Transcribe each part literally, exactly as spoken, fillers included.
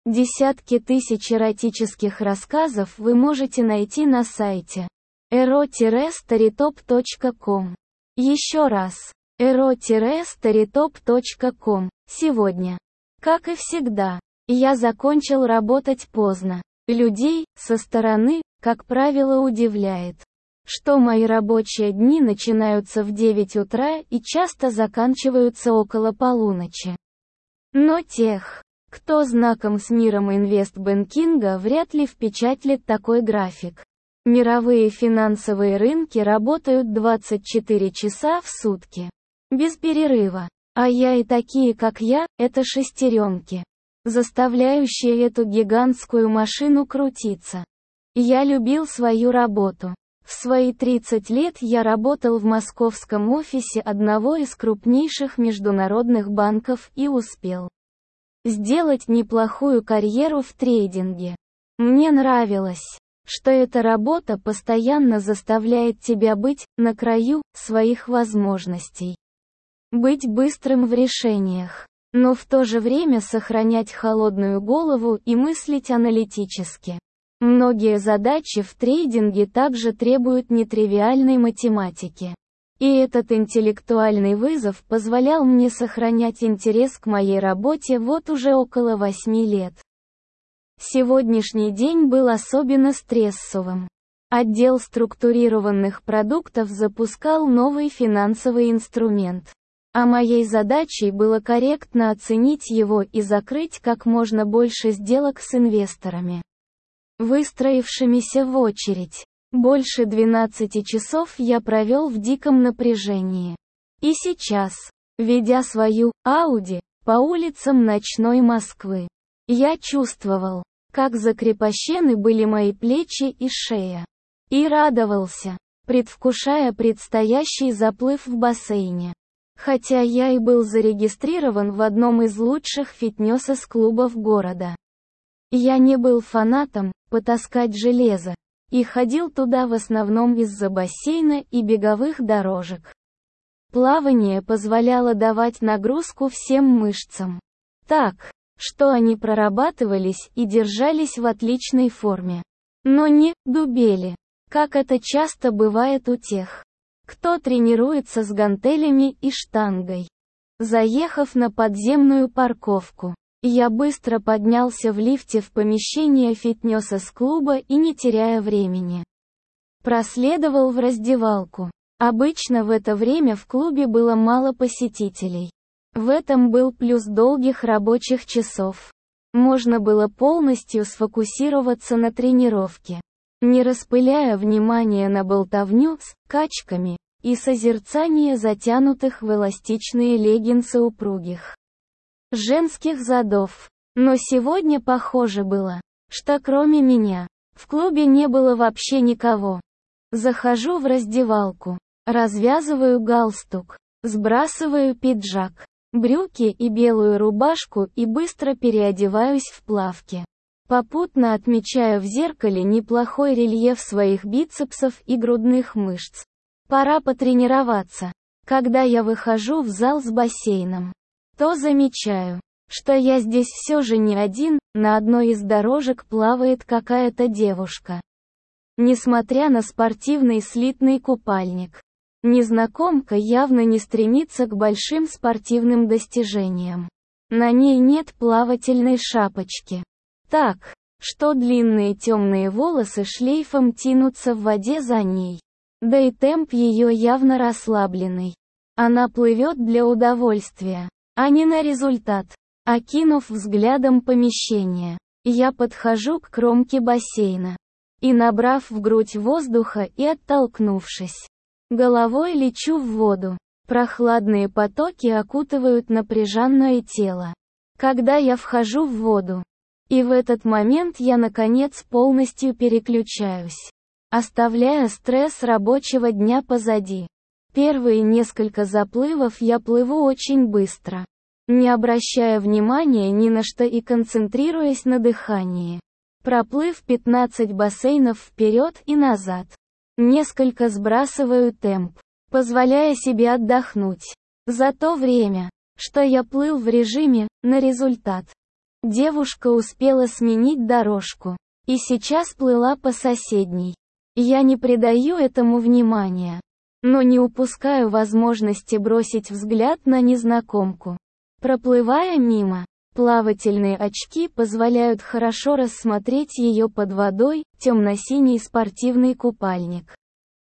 Десятки тысяч эротических рассказов вы можете найти на сайте эро старитоп точка ком. Еще раз, эро старитоп точка ком. Сегодня, как и всегда, я закончил работать поздно. Людей, со стороны, как правило, удивляет, что мои рабочие дни начинаются в девять утра и часто заканчиваются около полуночи. Но тех, кто знаком с миром инвестбанкинга, вряд ли впечатлит такой график. Мировые финансовые рынки работают двадцать четыре часа в сутки. Без перерыва. А я и такие, как я, это шестеренки, заставляющие эту гигантскую машину крутиться. Я любил свою работу. В свои тридцать лет я работал в московском офисе одного из крупнейших международных банков и успел сделать неплохую карьеру в трейдинге. Мне нравилось, что эта работа постоянно заставляет тебя быть на краю своих возможностей. Быть быстрым в решениях, но в то же время сохранять холодную голову и мыслить аналитически. Многие задачи в трейдинге также требуют нетривиальной математики. И этот интеллектуальный вызов позволял мне сохранять интерес к моей работе вот уже около восьми лет. Сегодняшний день был особенно стрессовым. Отдел структурированных продуктов запускал новый финансовый инструмент. А моей задачей было корректно оценить его и закрыть как можно больше сделок с инвесторами, выстроившимися в очередь. Больше двенадцати часов я провел в диком напряжении. И сейчас, ведя свою Ауди по улицам ночной Москвы, я чувствовал, как закрепощены были мои плечи и шея. И радовался, предвкушая предстоящий заплыв в бассейне. Хотя я и был зарегистрирован в одном из лучших фитнес-клубов города. Я не был фанатом потаскать железо, и ходил туда в основном из-за бассейна и беговых дорожек. Плавание позволяло давать нагрузку всем мышцам, так, что они прорабатывались и держались в отличной форме. Но не дубели, как это часто бывает у тех, кто тренируется с гантелями и штангой. Заехав на подземную парковку, я быстро поднялся в лифте в помещение фитнес-клуба и, не теряя времени, проследовал в раздевалку. Обычно в это время в клубе было мало посетителей. В этом был плюс долгих рабочих часов. Можно было полностью сфокусироваться на тренировке, не распыляя внимание на болтовню с качками и созерцание затянутых в эластичные леггинсы упругих женских задов. Но сегодня похоже было, что кроме меня, в клубе не было вообще никого. Захожу в раздевалку, развязываю галстук, сбрасываю пиджак, брюки и белую рубашку и быстро переодеваюсь в плавки. Попутно отмечаю в зеркале неплохой рельеф своих бицепсов и грудных мышц. Пора потренироваться. Когда я выхожу в зал с бассейном, то замечаю, что я здесь все же не один, на одной из дорожек плавает какая-то девушка. Несмотря на спортивный слитный купальник, незнакомка явно не стремится к большим спортивным достижениям. На ней нет плавательной шапочки. Так, что длинные темные волосы шлейфом тянутся в воде за ней. Да и темп ее явно расслабленный. Она плывет для удовольствия, а не на результат. Окинув взглядом помещение, я подхожу к кромке бассейна. И, набрав в грудь воздуха и оттолкнувшись головой, лечу в воду. Прохладные потоки окутывают напряженное тело, когда я вхожу в воду. И в этот момент я наконец полностью переключаюсь, оставляя стресс рабочего дня позади. Первые несколько заплывов я плыву очень быстро, не обращая внимания ни на что и концентрируясь на дыхании. Проплыв пятнадцать бассейнов вперед и назад, несколько сбрасываю темп, позволяя себе отдохнуть. За то время, что я плыл в режиме на результат, Девушка успела сменить дорожку. И сейчас плыла по соседней. Я не придаю этому внимания. Но не упускаю возможности бросить взгляд на незнакомку. Проплывая мимо, плавательные очки позволяют хорошо рассмотреть ее под водой, темно-синий спортивный купальник.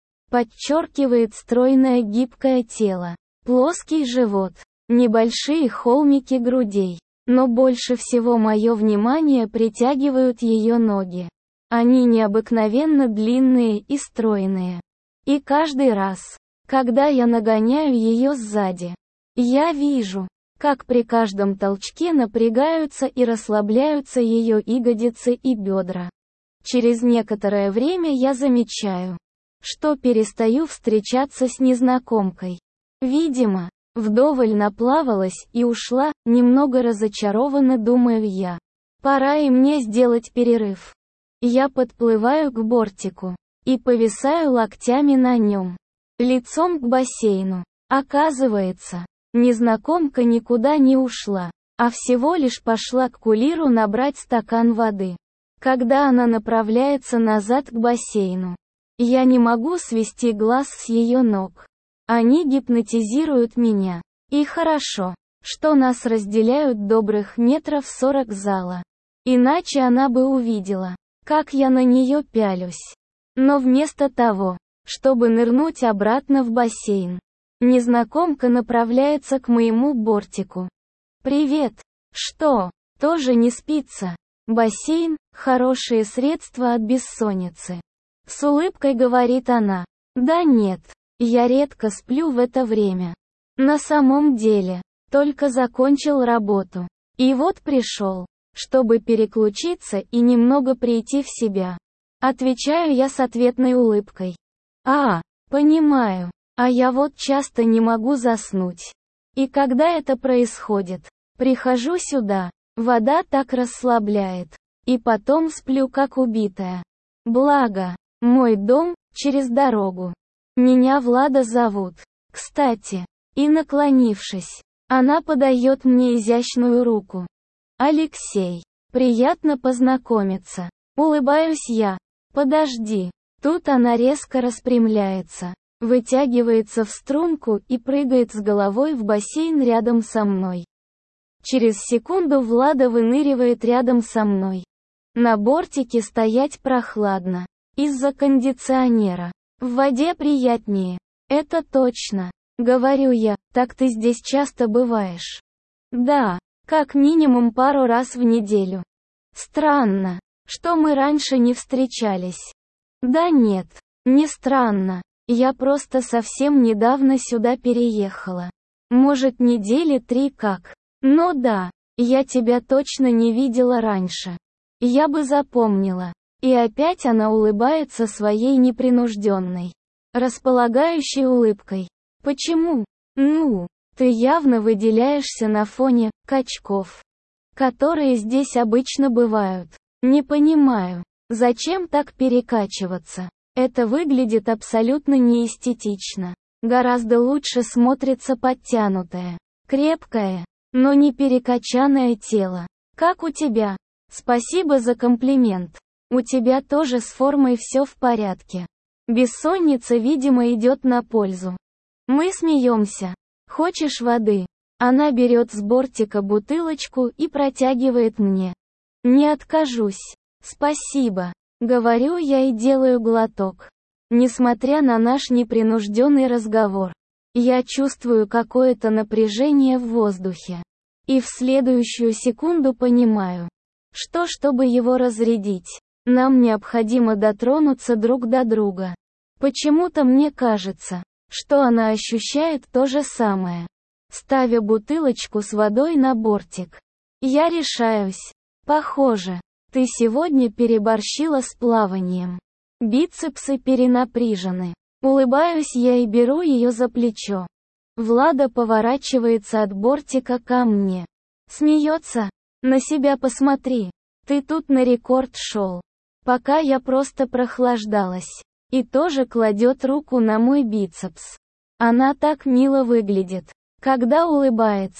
Подчеркивает стройное гибкое тело, плоский живот, небольшие холмики грудей. Но больше всего мое внимание притягивают ее ноги. Они необыкновенно длинные и стройные. И каждый раз, когда я нагоняю ее сзади, я вижу, как при каждом толчке напрягаются и расслабляются ее ягодицы и бедра. Через некоторое время я замечаю, что перестаю встречаться с незнакомкой. Видимо, вдоволь наплавалась и ушла, немного разочарованно думаю я. Пора и мне сделать перерыв. Я подплываю к бортику и повисаю локтями на нем, лицом к бассейну. Оказывается, незнакомка никуда не ушла, а всего лишь пошла к кулиру набрать стакан воды. Когда она направляется назад к бассейну, я не могу свести глаз с ее ног. Они гипнотизируют меня. И хорошо, что нас разделяют добрых метров сорок зала. Иначе она бы увидела, как я на нее пялюсь. Но вместо того, чтобы нырнуть обратно в бассейн, незнакомка направляется к моему бортику. «Привет! Что, тоже не спится?» «Бассейн – хорошее средство от бессонницы». С улыбкой говорит она. «Да нет. Я редко сплю в это время. На самом деле, только закончил работу. И вот пришел, чтобы переключиться и немного прийти в себя». Отвечаю я с ответной улыбкой. «А, понимаю. А я вот часто не могу заснуть. И когда это происходит, прихожу сюда, вода так расслабляет. И потом сплю как убитая. Благо, мой дом через дорогу. Меня Влада зовут. Кстати». И наклонившись, она подает мне изящную руку. «Алексей, приятно познакомиться». Улыбаюсь я. «Подожди». Тут она резко распрямляется, вытягивается в струнку и прыгает с головой в бассейн рядом со мной. Через секунду Влада выныривает рядом со мной. На бортике стоять прохладно. Из-за кондиционера. В воде приятнее. Это точно. Говорю я, так ты здесь часто бываешь? Да, как минимум пару раз в неделю. Странно, что мы раньше не встречались. Да нет, не странно. Я просто совсем недавно сюда переехала. Может, недели три как. Но да, я тебя точно не видела раньше. Я бы запомнила. И опять она улыбается своей непринужденной, располагающей улыбкой. Почему? Ну, ты явно выделяешься на фоне качков, которые здесь обычно бывают. Не понимаю, зачем так перекачиваться? Это выглядит абсолютно неэстетично. Гораздо лучше смотрится подтянутое, крепкое, но не перекачанное тело. Как у тебя? Спасибо за комплимент. У тебя тоже с формой все в порядке. Бессонница, видимо, идет на пользу. Мы смеемся. Хочешь воды? Она берет с бортика бутылочку и протягивает мне. Не откажусь. Спасибо. Говорю я и делаю глоток. Несмотря на наш непринужденный разговор, я чувствую какое-то напряжение в воздухе. И в следующую секунду понимаю, что чтобы его разрядить, нам необходимо дотронуться друг до друга. Почему-то мне кажется, что она ощущает то же самое. Ставя бутылочку с водой на бортик, я решаюсь. Похоже, ты сегодня переборщила с плаванием. Бицепсы перенапряжены. Улыбаюсь я и беру ее за плечо. Влада поворачивается от бортика ко мне. Смеется. На себя посмотри. Ты тут на рекорд шел. Пока я просто прохлаждалась. И тоже кладет руку на мой бицепс. Она так мило выглядит, когда улыбается.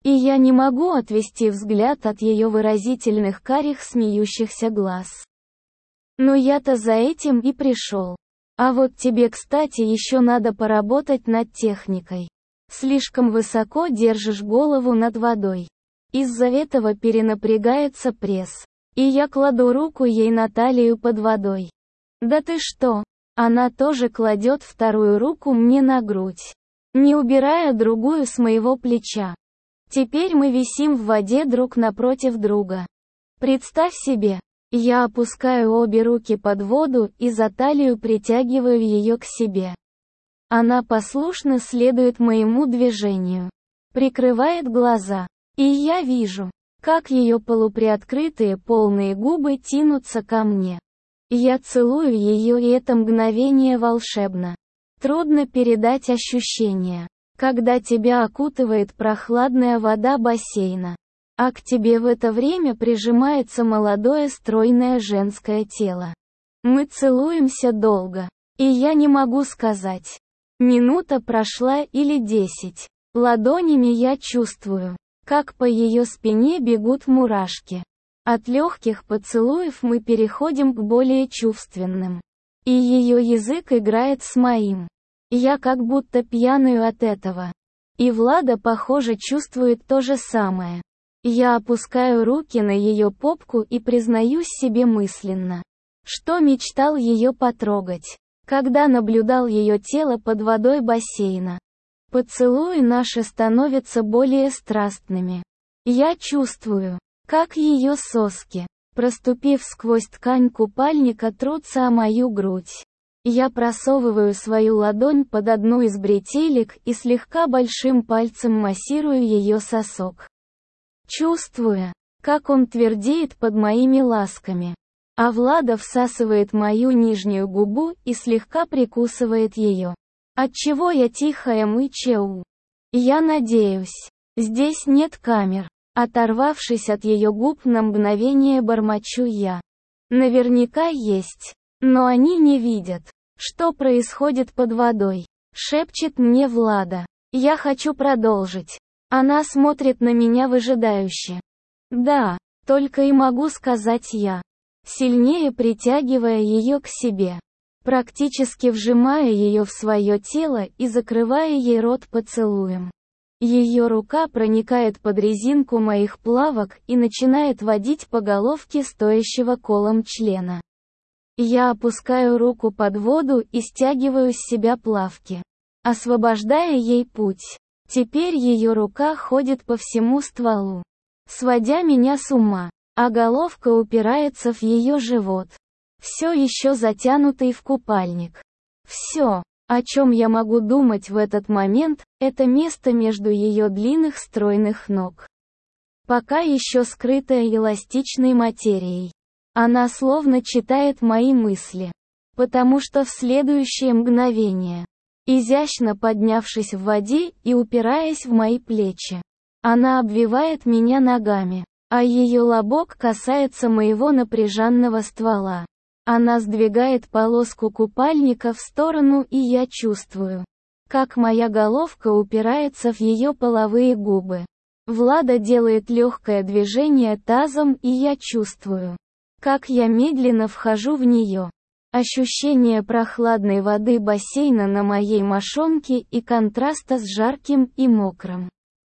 И я не могу отвести взгляд от ее выразительных карих смеющихся глаз. Но я-то за этим и пришел. А вот тебе, кстати, еще надо поработать над техникой. Слишком высоко держишь голову над водой. Из-за этого перенапрягается пресс. И я кладу руку ей на талию под водой. Да ты что? Она тоже кладет вторую руку мне на грудь, не убирая другую с моего плеча. Теперь мы висим в воде друг напротив друга. Представь себе, я опускаю обе руки под воду и за талию притягиваю ее к себе. Она послушно следует моему движению. Прикрывает глаза. И я вижу, как ее полуприоткрытые полные губы тянутся ко мне. Я целую ее, и это мгновение волшебно. Трудно передать ощущения, когда тебя окутывает прохладная вода бассейна, а к тебе в это время прижимается молодое стройное женское тело. Мы целуемся долго, и я не могу сказать, минута прошла или десять. Ладонями я чувствую, как по ее спине бегут мурашки. От легких поцелуев мы переходим к более чувственным. И ее язык играет с моим. Я как будто пьяную от этого. И Влада, похоже, чувствует то же самое. Я опускаю руки на ее попку и признаюсь себе мысленно, что мечтал ее потрогать, когда наблюдал ее тело под водой бассейна. Поцелуи наши становятся более страстными. Я чувствую, как ее соски, проступив сквозь ткань купальника, трутся о мою грудь. Я просовываю свою ладонь под одну из бретелек и слегка большим пальцем массирую ее сосок. Чувствуя, как он твердеет под моими ласками. А Влада всасывает мою нижнюю губу и слегка прикусывает ее. Отчего я тихая мычу. Я надеюсь, здесь нет камер. Оторвавшись от ее губ на мгновение, бормочу я. Наверняка есть. Но они не видят, что происходит под водой. Шепчет мне Влада. Я хочу продолжить. Она смотрит на меня выжидающе. Да, только и могу сказать я. Сильнее притягивая ее к себе. Практически вжимая ее в свое тело и закрывая ей рот поцелуем. Ее рука проникает под резинку моих плавок и начинает водить по головке стоящего колом члена. Я опускаю руку под воду и стягиваю с себя плавки, освобождая ей путь. Теперь ее рука ходит по всему стволу, сводя меня с ума, а головка упирается в ее живот, все еще затянутый в купальник. Все, о чем я могу думать в этот момент, это место между ее длинных стройных ног, пока еще скрытое эластичной материей. Она словно читает мои мысли, потому что в следующее мгновение, изящно поднявшись в воде и упираясь в мои плечи, она обвивает меня ногами, а ее лобок касается моего напряженного ствола. Она сдвигает полоску купальника в сторону, и я чувствую, как моя головка упирается в ее половые губы. Влада делает легкое движение тазом, и я чувствую, как я медленно вхожу в нее. Ощущение прохладной воды бассейна на моей мошонке и контраста с жарким и мокрым,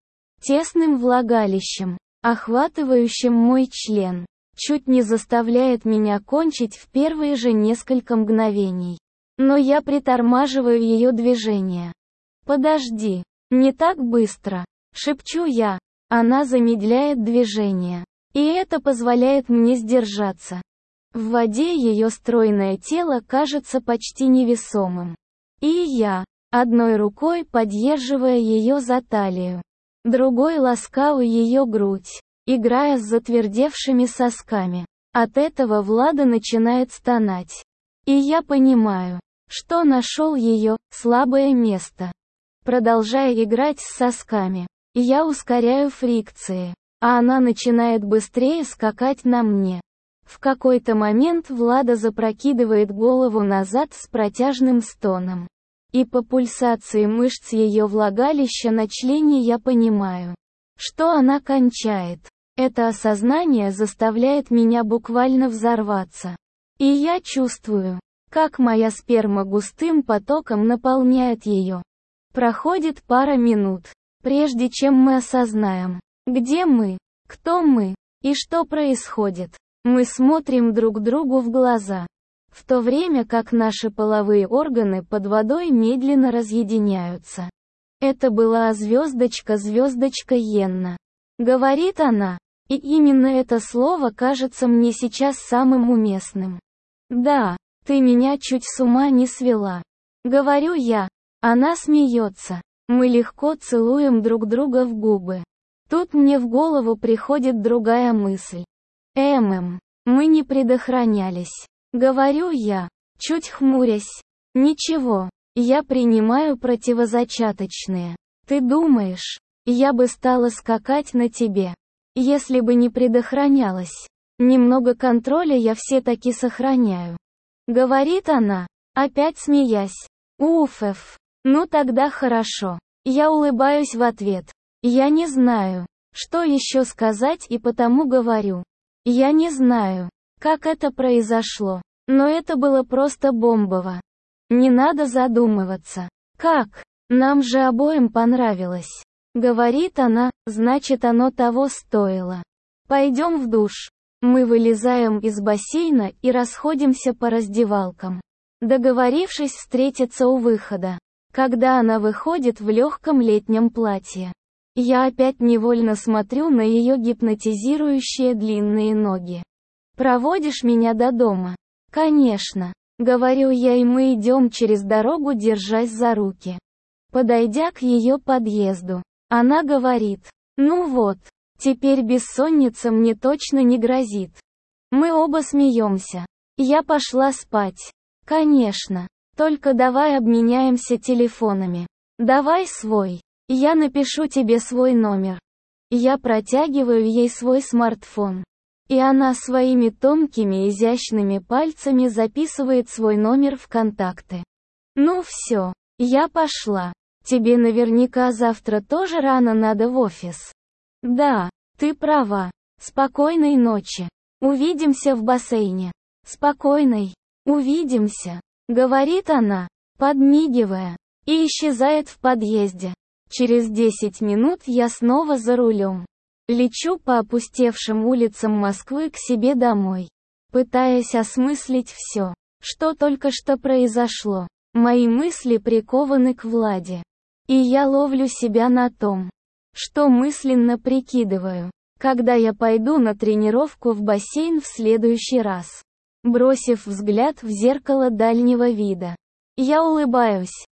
тесным влагалищем, охватывающим мой член, чуть не заставляет меня кончить в первые же несколько мгновений. Но я притормаживаю ее движение. «Подожди, не так быстро», — шепчу я. Она замедляет движение. И это позволяет мне сдержаться. В воде ее стройное тело кажется почти невесомым. И я, одной рукой поддерживая ее за талию, другой ласкаю ее грудь, играя с затвердевшими сосками. От этого Влада начинает стонать. И я понимаю, что нашел ее слабое место. Продолжая играть с сосками, я ускоряю фрикции, а она начинает быстрее скакать на мне. В какой-то момент Влада запрокидывает голову назад с протяжным стоном. И по пульсации мышц ее влагалища на члене я понимаю, что она кончает. Это осознание заставляет меня буквально взорваться. И я чувствую, как моя сперма густым потоком наполняет ее. Проходит пара минут, прежде чем мы осознаем, где мы, кто мы, и что происходит. Мы смотрим друг другу в глаза, в то время как наши половые органы под водой медленно разъединяются. Это была звездочка, звездочка Йенна. Говорит она, и именно это слово кажется мне сейчас самым уместным. Да, ты меня чуть с ума не свела. Говорю я. Она смеется. Мы легко целуем друг друга в губы. Тут мне в голову приходит другая мысль. Эм, мы не предохранялись. Говорю я, чуть хмурясь. Ничего, я принимаю противозачаточные. Ты думаешь, я бы стала скакать на тебе, если бы не предохранялась? Немного контроля я все-таки сохраняю. Говорит она, опять смеясь. Уф. Ну тогда хорошо. Я улыбаюсь в ответ. Я не знаю, что еще сказать, и потому говорю. Я не знаю, как это произошло, но это было просто бомбово. Не надо задумываться. Как? Нам же обоим понравилось. Говорит она, значит оно того стоило. Пойдем в душ. Мы вылезаем из бассейна и расходимся по раздевалкам, договорившись встретиться у выхода. Когда она выходит в легком летнем платье, я опять невольно смотрю на ее гипнотизирующие длинные ноги. «Проводишь меня до дома?» «Конечно», — говорю я, и мы идем через дорогу, держась за руки. Подойдя к ее подъезду, она говорит, «Ну вот, теперь бессонница мне точно не грозит». Мы оба смеемся. Я пошла спать. Конечно. Только давай обменяемся телефонами. Давай свой. Я напишу тебе свой номер. Я протягиваю ей свой смартфон. И она своими тонкими изящными пальцами записывает свой номер в контакты. Ну все, я пошла. Тебе наверняка завтра тоже рано надо в офис. Да, ты права. Спокойной ночи. Увидимся в бассейне. Спокойной. Увидимся. Говорит она, подмигивая, и исчезает в подъезде. Через десять минут я снова за рулем. Лечу по опустевшим улицам Москвы к себе домой, пытаясь осмыслить все, что только что произошло. Мои мысли прикованы к Владе. И я ловлю себя на том, что мысленно прикидываю, когда я пойду на тренировку в бассейн в следующий раз. Бросив взгляд в зеркало дальнего вида, я улыбаюсь.